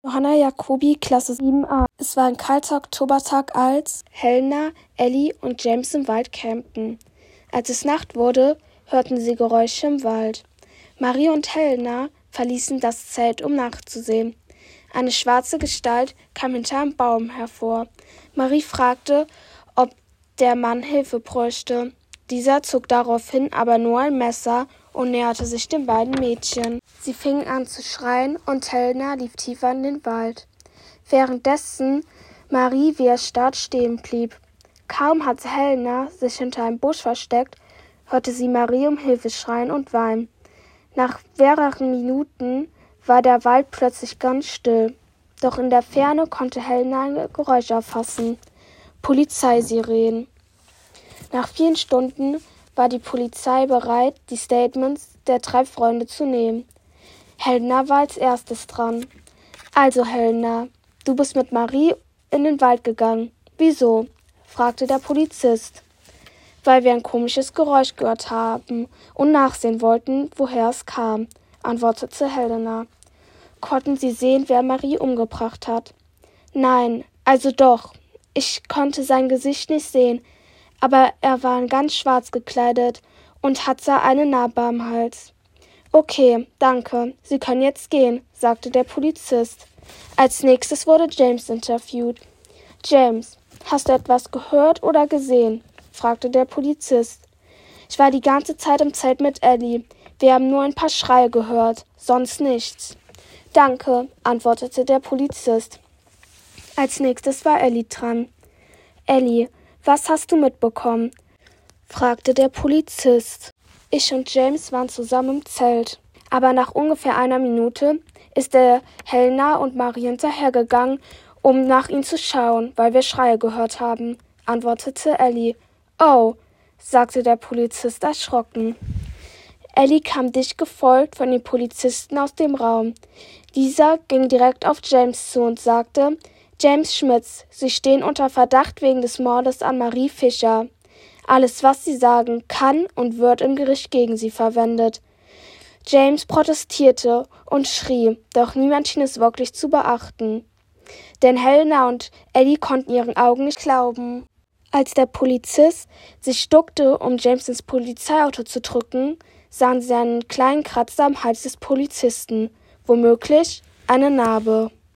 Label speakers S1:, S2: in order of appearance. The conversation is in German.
S1: Johanna Jacobi, Klasse 7a. Es war ein kalter Oktobertag, als Helena, Ellie und James im Wald campten. Als es Nacht wurde, hörten sie Geräusche im Wald. Marie und Helena verließen das Zelt, um nachzusehen. Eine schwarze Gestalt kam hinter einem Baum hervor. Marie fragte, ob der Mann Hilfe bräuchte. Dieser zog daraufhin aber nur ein Messer und näherte sich den beiden Mädchen. Sie fingen an zu schreien und Helena lief tiefer in den Wald, währenddessen Marie wie erstarrt stehen blieb. Kaum hatte Helena sich hinter einem Busch versteckt, hörte sie Marie um Hilfe schreien und weinen. Nach mehreren Minuten war der Wald plötzlich ganz still. Doch in der Ferne konnte Helena ein Geräusch erfassen. Polizeisirenen. Nach vielen Stunden war die Polizei bereit, die Statements der 3 Freunde zu nehmen. Helena war als erstes dran. Also Helena, du bist mit Marie in den Wald gegangen. Wieso? Fragte der Polizist. Weil wir ein komisches Geräusch gehört haben und nachsehen wollten, woher es kam, antwortete Helena. Konnten Sie sehen, wer Marie umgebracht hat? Nein, also doch. Ich konnte sein Gesicht nicht sehen, aber er war ganz schwarz gekleidet und hatte eine Narbe am Hals. Okay, danke. Sie können jetzt gehen, sagte der Polizist. Als nächstes wurde James interviewt. James, hast du etwas gehört oder gesehen? Fragte der Polizist. Ich war die ganze Zeit im Zelt mit Ellie. Wir haben nur ein paar Schreie gehört, sonst nichts. Danke, antwortete der Polizist. Als nächstes war Ellie dran. Ellie, was hast du mitbekommen? Fragte der Polizist. Ich und James waren zusammen im Zelt. Aber nach ungefähr einer Minute ist er Helena und Marie hinterhergegangen, um nach ihnen zu schauen, weil wir Schreie gehört haben, antwortete Ellie. Oh, sagte der Polizist erschrocken. Ellie kam dicht gefolgt von den Polizisten aus dem Raum. Dieser ging direkt auf James zu und sagte, James Schmitz, Sie stehen unter Verdacht wegen des Mordes an Marie Fischer. Alles, was Sie sagen, kann und wird im Gericht gegen Sie verwendet. James protestierte und schrie, doch niemand schien es wirklich zu beachten. Denn Helena und Ellie konnten ihren Augen nicht glauben. Als der Polizist sich duckte, um James ins Polizeiauto zu drücken, sahen sie einen kleinen Kratzer am Hals des Polizisten, womöglich eine Narbe.